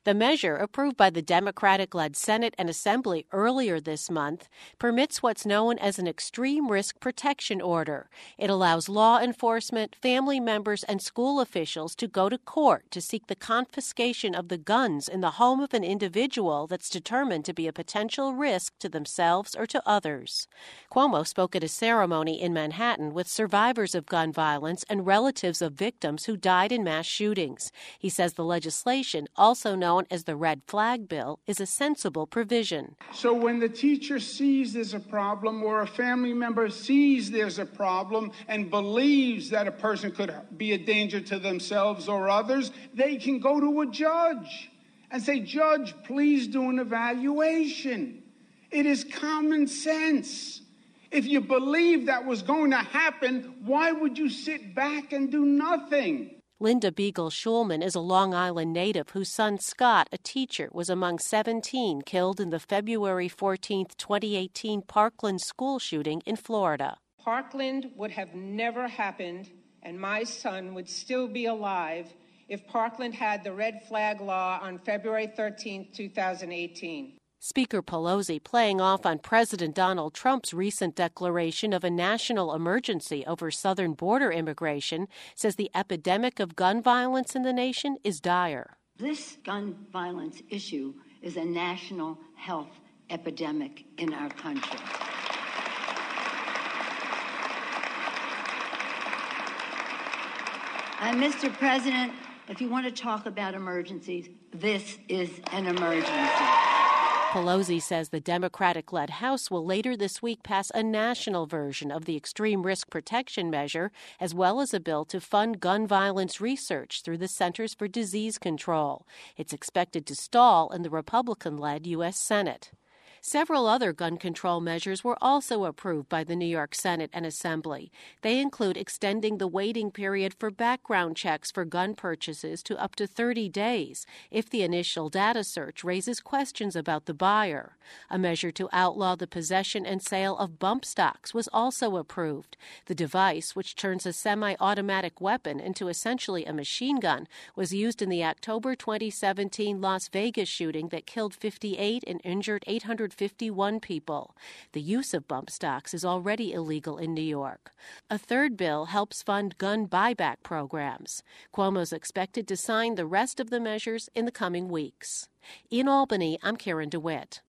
The measure, approved by the Democratic-led Senate and Assembly earlier this month, permits what's known as an extreme risk protection order. It allows law enforcement, family members, and school officials to go to court to seek the confiscation of the guns in the home of an individual that's determined to be a potential risk to themselves or to others. Cuomo spoke at a ceremony in Manhattan with survivors of gun violence and relatives of victims who died in mass shootings. He says the legislation, also known as the Red Flag Bill, is a sensible provision. So when the teacher sees there's a problem or a family member sees there's a problem and believes that a person could be a danger to themselves or others, they can go to a judge and say, "Judge, please do an evaluation." It is common sense. If you believe that was going to happen, why would you sit back and do nothing? Linda Beagle Schulman is a Long Island native whose son Scott, a teacher, was among 17 killed in the February 14, 2018 Parkland school shooting in Florida. Parkland would have never happened, and my son would still be alive if Parkland had the red flag law on February 13, 2018. Speaker Pelosi, playing off on President Donald Trump's recent declaration of a national emergency over southern border immigration, says the epidemic of gun violence in the nation is dire. This gun violence issue is a national health epidemic in our country. And Mr. President, if you want to talk about emergencies, this is an emergency. Pelosi says the Democratic-led House will later this week pass a national version of the extreme risk protection measure, as well as a bill to fund gun violence research through the Centers for Disease Control. It's expected to stall in the Republican-led U.S. Senate. Several other gun control measures were also approved by the New York Senate and Assembly. They include extending the waiting period for background checks for gun purchases to up to 30 days if the initial data search raises questions about the buyer. A measure to outlaw the possession and sale of bump stocks was also approved. The device, which turns a semi-automatic weapon into essentially a machine gun, was used in the October 2017 Las Vegas shooting that killed 58 and injured 851 people. The use of bump stocks is already illegal in New York. A third bill helps fund gun buyback programs. Cuomo's expected to sign the rest of the measures in the coming weeks. In Albany, I'm Karen DeWitt.